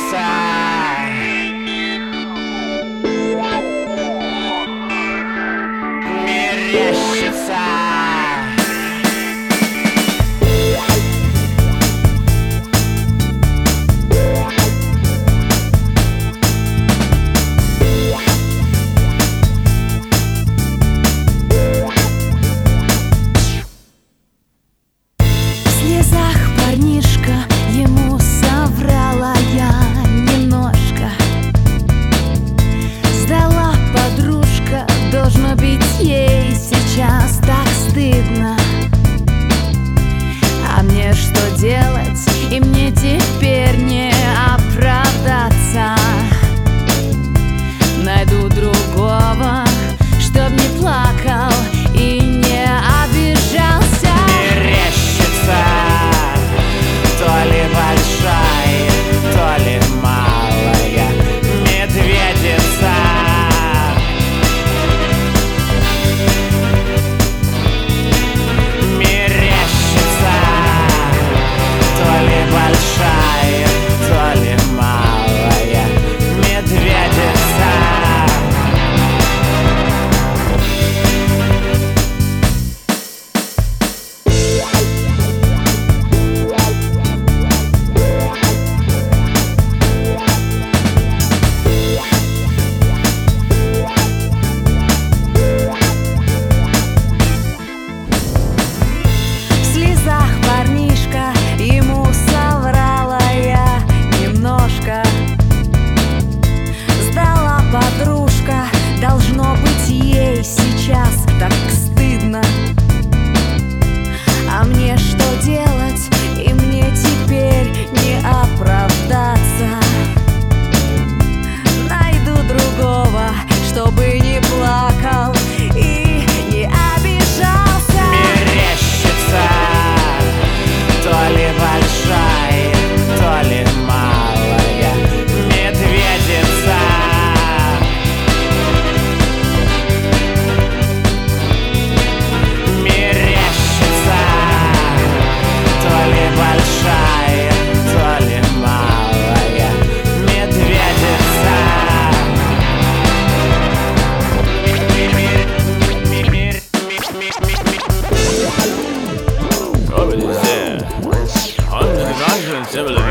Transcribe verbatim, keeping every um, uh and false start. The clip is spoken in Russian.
мерещится. Мерещится. В слезах парнишка, ему соврала я немножко. Сдала подружка, должно быть ей сейчас так стыдно. А мне что делать, и мне теперь не оправдаться. Найду другого, чтоб не плакал и не обижался. Мерещится. То ли большая, то ли малая медведица. Мерещится. То ли большая, то ли малая медведица. В слезах парнишка, ему соврала я немножко. Сдала подружка, должно быть ей сейчас так стыдно. А мне что делать, и мне теперь не оправдаться. Найду другого, чтобы не плакал и не обижался. Мерещится. То ли большая, то ли малая медведица. Мерещится. То ли большая, то ли малая медведица. Что вы здесь? Он же должен